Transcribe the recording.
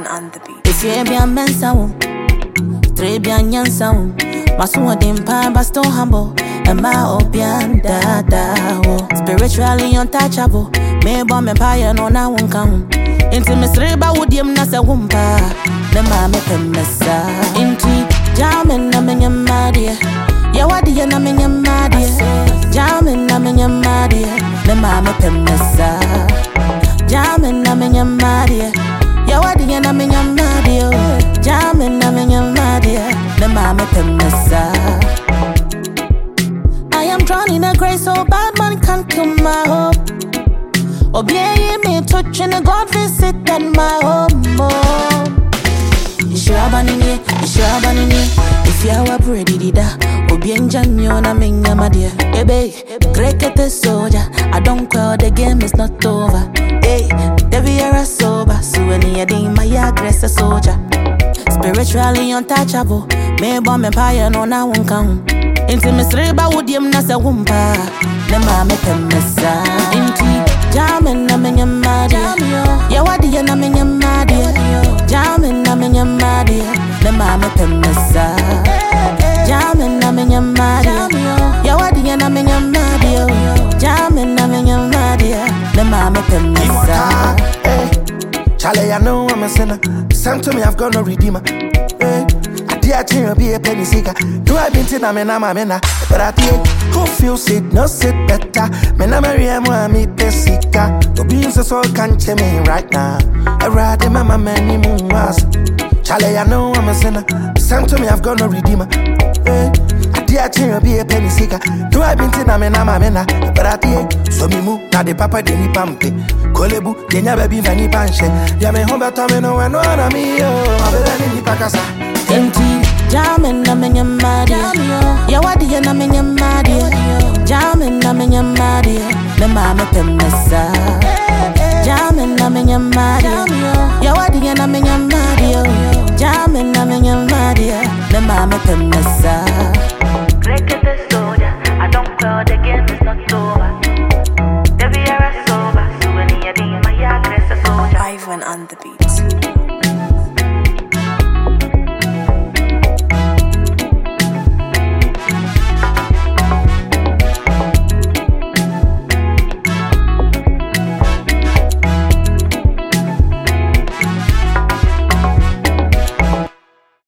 on the beat. If you be a mensa, three be a nyansa, Masu dim pan, but still humble. And my opian dada, spiritually untouchable. Me bomb empire, no na won't come. Intimacy, but would you not a wumpa? The mamma can messa. Inti, jamming, na menya madia. Ya wadi ya na menya madia. Jamming, na menya madia. The mamma can messa. Jamming, na menya madia. Ya wadi ya na menya madia. Jamming, na menya madia. The mamma can messa. I am drawn in a grace so bad man can't kill my hope. Obey me touching a God visit at my home. If you are ready to die, Obey Janyona Minga Madia. Ebe, Grekete soldier. I don't call the game is not over. Hey, Deviera sober, so any day my aggressor soldier. Spiritually untouchable. Me bomb empire no na won't come. Intimacy ba would you not a wumpa. The mama can messa. Inti jamming na menya madia. Ya wadi ya na menya madia. Jamming na menya madia. The mama can messa. Jamming na menya madia. Ya wadi ya na menya madia. Jamming na menya madia. The mama can messa. Charlie, I know I'm a sinner. Sent to me, I've got no redeemer. I tell you, be a penny seeker. Do I been to Mena? But I think who feels it, no sit better. Mena Maria, me pesica. The beans are so can't tell me right now. I ride in my many moon was. Charlie, I know I'm a sinner. Sent to me, I've got no redeemer. I tell you, be a penny seeker. Do I been to Mena? But I think so me move. Now the papa didn't pump it. Kolebu, they never be any panche. Yame home, but I know when one of me. Oh, I've been in the Pacasa. Inti jamming na menya madia. Ya wadi ya na menya madia. Jamming na menya madia. The mama can messa. Jamming na menya madia. Ya wadi ya na menya madia. Jamming na menya madia. The mama can messa. Grekete soldier. I don't call the game is not over. Deviera sober, so any day my aggressor soldier. Ivan on the beat.